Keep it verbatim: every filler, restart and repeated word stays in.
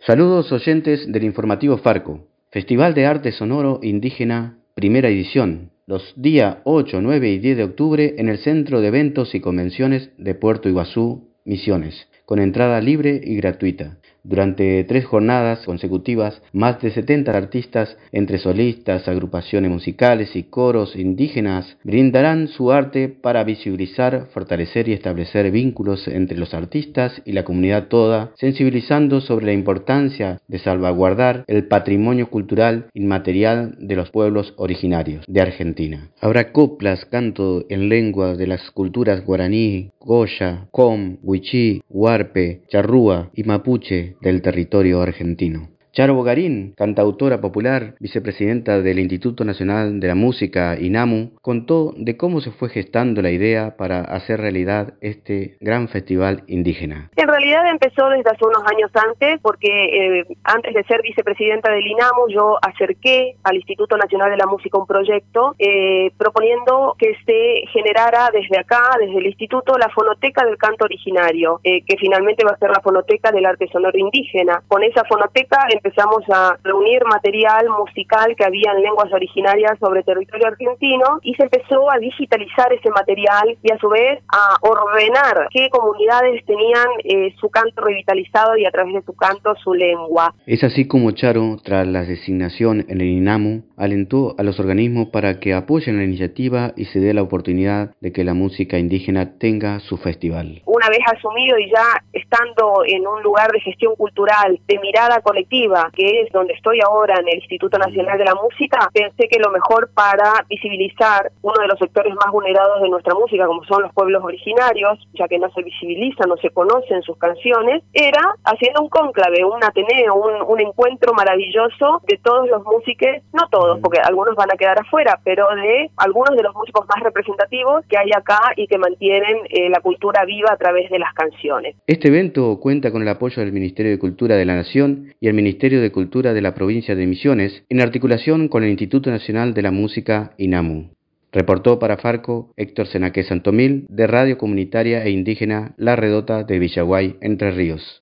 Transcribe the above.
Saludos oyentes del informativo Farco. Festival de Arte Sonoro Indígena, primera edición, los días ocho, nueve y diez de octubre en el Centro de Eventos y Convenciones de Puerto Iguazú, Misiones, con entrada libre y gratuita. Durante tres jornadas consecutivas, más de setenta artistas, entre solistas, agrupaciones musicales y coros indígenas, brindarán su arte para visibilizar, fortalecer y establecer vínculos entre los artistas y la comunidad toda, sensibilizando sobre la importancia de salvaguardar el patrimonio cultural inmaterial de los pueblos originarios de Argentina. Habrá coplas, canto en lengua de las culturas guaraní, goya, com, huichí, huarpe, charrúa y mapuche del territorio argentino. Charo Bogarín, cantautora popular, vicepresidenta del Instituto Nacional de la Música, INAMU, contó de cómo se fue gestando la idea para hacer realidad este gran festival indígena. En realidad empezó desde hace unos años antes, porque eh, antes de ser vicepresidenta del INAMU, yo acerqué al Instituto Nacional de la Música un proyecto eh, proponiendo que se generara desde acá, desde el Instituto, la fonoteca del canto originario, eh, que finalmente va a ser la fonoteca del arte sonoro indígena. Con esa fonoteca empezamos a reunir material musical que había en lenguas originarias sobre territorio argentino y se empezó a digitalizar ese material y a su vez a ordenar qué comunidades tenían eh, su canto revitalizado y a través de su canto su lengua. Es así como Charo, tras la designación en el INAMU, alentó a los organismos para que apoyen la iniciativa y se dé la oportunidad de que la música indígena tenga su festival. Una vez asumido y ya estando en un lugar de gestión cultural, de mirada colectiva, que es donde estoy ahora en el Instituto Nacional de la Música, pensé que lo mejor para visibilizar uno de los sectores más vulnerados de nuestra música, como son los pueblos originarios, ya que no se visibilizan, no se conocen sus canciones, era haciendo un cónclave, un ateneo, un, un encuentro maravilloso de todos los músicos, no todos, porque algunos van a quedar afuera, pero de algunos de los músicos más representativos que hay acá y que mantienen eh, la cultura viva a través de las canciones. Este evento cuenta con el apoyo del Ministerio de Cultura de la Nación y el Ministerio de Cultura de la provincia de Misiones, en articulación con el Instituto Nacional de la Música, INAMU. Reportó para Farco Héctor Senaque Santomil, de Radio Comunitaria e Indígena La Redota de Villaguay, Entre Ríos.